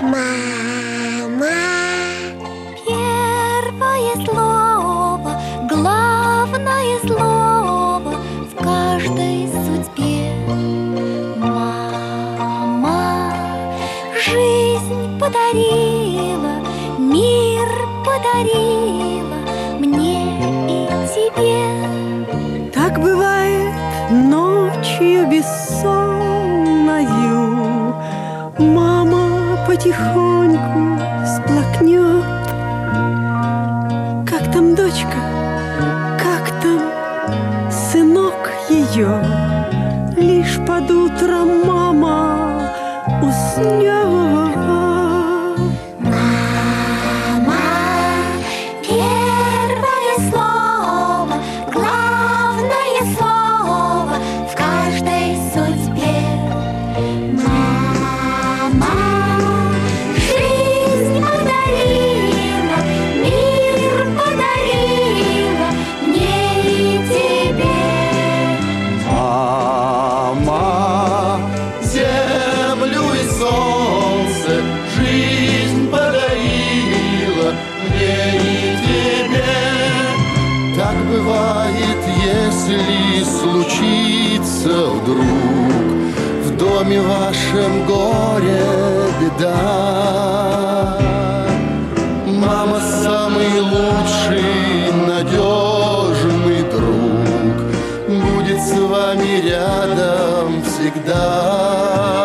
Мама. Первое слово, главное слово в каждой судьбе. Мама жизнь подарила, мир подарила мне и тебе. Так бывает ночью бессонною, мама потихоньку сплакнет. Как там дочка, как там сынок ее, лишь под утром мама уснет. Мама, первое слово, главное слово в каждой судьбе. Мама жизнь подарила, мир подарила мне и тебе. Мама землю и солнце, жизнь подарила мне и тебе. Так бывает, если случится вдруг в доме вашем горе, беда. Мама самый лучший, надежный друг, будет с вами рядом всегда.